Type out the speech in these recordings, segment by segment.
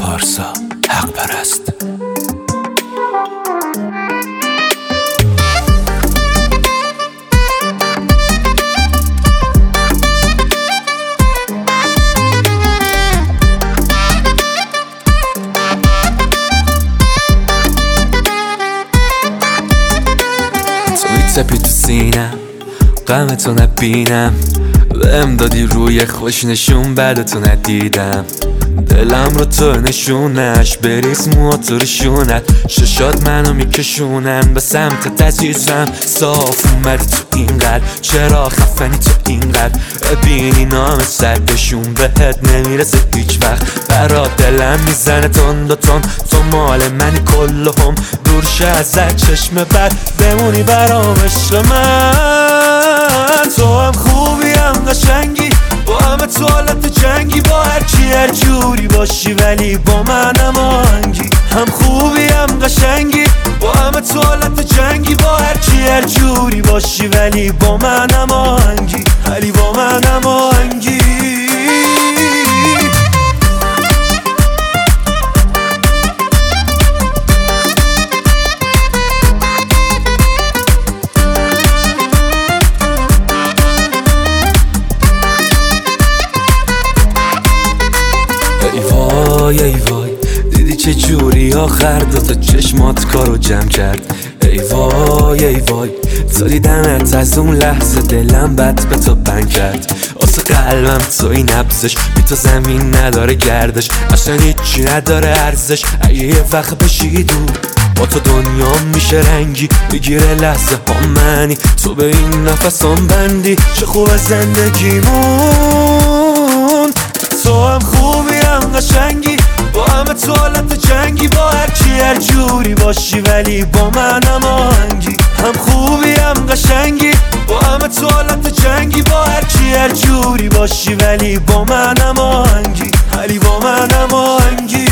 پارسا حق پرست. سپی تو سینم غم تو نبینم، بهم دادی روی خوش نشون بعد تو ندیدم. دلم رو تو نشونش بریز موتورشونت، ششات منو میکشونن به سمت عزیزم. صاف اومدی تو اینقدر، چرا خفنی تو اینقدر؟ ببینی نام سردشون بهت نمیرسه هیچ وقت. برا دلم میزنه تند و تند، تو مال منی کلهم. دور شه ازت چشم بد، بمونی برام عشق من. تو هم خوبی هم قشنگی، با همه تو حالت جنگی، با هرکی هر جوری باشی ولی با من هماهنگی. هم خوبی هم قشنگی، با همه تو حالت جنگی، با هرکی هر جوری باشی ولی با من هماهنگی، ولی با من هماهنگی. ای وای دیدی چه جوری آخر دوتا چشمات کارو جمع کرد. ای وای تو دیدمت از اون لحظه دلم بد به تو بند کرد. واسه قلبم تو این نبزش، بی تو زمین نداره گردش، اصلا هیچی نداره ارزش. اگه یه وقت بشی دور با تو دنیا میشه رنگی، بگیره لحظه ها منی، تو به این نفسام بندی. چه خوب زندگیمون، تو هم خوبی هم قشنگی، با همه تو حالت جنگی، با هرکی هر جوری باشی ولی با من هماهنگی. هم خوبی هم قشنگی، با همه تو حالت جنگی، با هرکی هر جوری باشی ولی با من هماهنگی، ولی با من هماهنگی.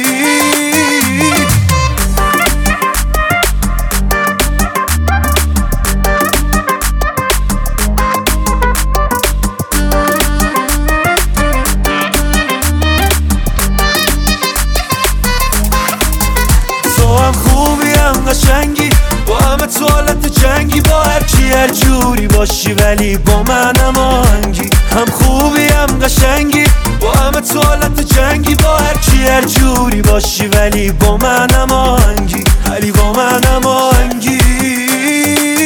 قشنگی، با همه تو حالت جنگی، با هرکی هر جوری باشی ولی با من هماهنگی. هم خوبی هم قشنگی، با همه تو حالت جنگی، با هرکی هر جوری باشی ولی با من هماهنگی، ولی با من هماهنگی.